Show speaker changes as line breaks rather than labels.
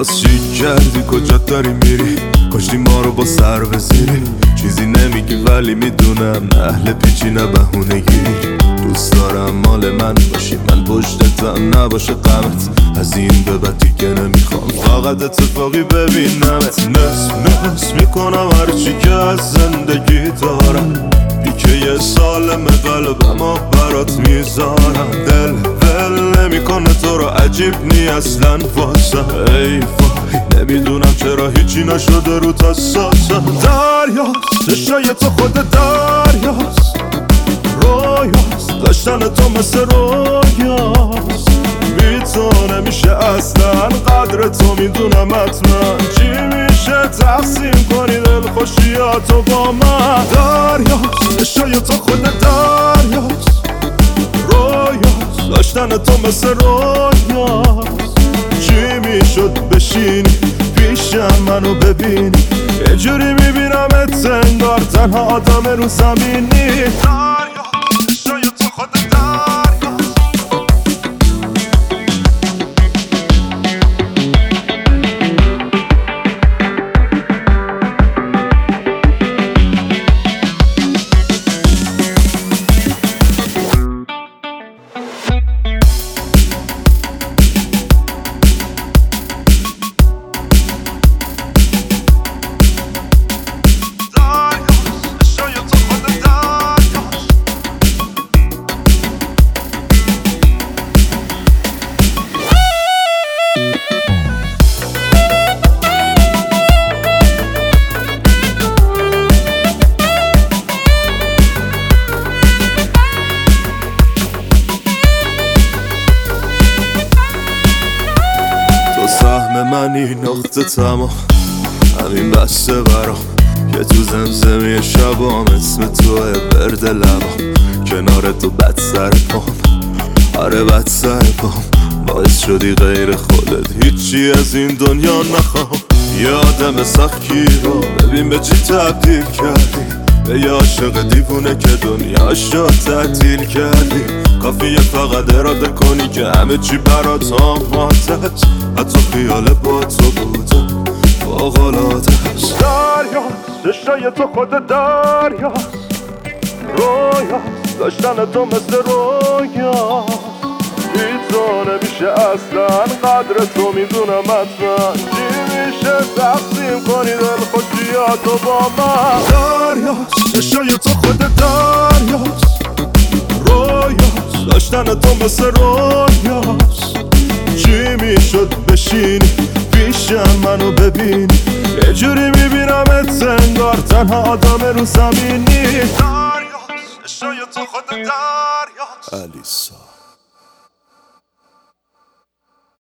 باز چی کردی کجا داری میری؟ کشتی ما رو با سر بزیری. چیزی نمیگی ولی میدونم اهل پیچی نه بهونگی. دوست دارم مال من باشی، من پشتتم نباشه غمت. از این به بعد دیگه نمیخوام فقط اتفاقی ببینمت. نس میکنم هرچی که از زندگی دارم. که یه سالم قلبم برات میذارم. دل نمیکنه تو رو عجیب نی اصلا واسم. ای وای نمیدونم چرا هیچی نشده رو تا ساسم. دریاست چشای تو خود دریاست، رویاست داشتن تو مثل رویاست. بی تو نمیشه اصلا قدر تو میدونم حتما. چی میشه تقسیم کنی دل خوشیاتو با من؟ دریاست چشای تو خود دریاست، رویاست داشتن تو مثل رویاست. چی میشد بشینی پیشم منو ببینی؟ یه جوری میبینمت انگار تنها آدم رو زمینی. دریاست چشای تو خود دریاست. سهم منی نقطه تمام، همین بسته برام که تو زمزمه شبام اسم توه برد لبام. کنار تو بد سر پام، آره بد سر پام. باعث شدی غیر خودت هیچی از این دنیا نخوام. یه آدم سختی رو ببین به چی تبدیل کردی. به یه عاشق دیوونه که دنیاشو تعطیل کردی. کافیه فقط اراده کنی که همه چی برات آماده است. حتی خیال با تو بودم فوق‌العاده است. دریاست چشای تو خود دریاست، رویاست داشتن تو مثل رویاست. بی تو نمیشه اصلا قدر تو میدونم حتما. چی میشه تقسیم کنی دل خوشیاتو با من؟ دریاست چشای تو خود دریاست، رویاست داشتن تو مثل رویاست. چی میشد بشینی پیشم منو ببینی؟ یه جوری میبینمت انگار تنها آدم رو زمینی. دریاست چشای تو خود دریاست. علیسا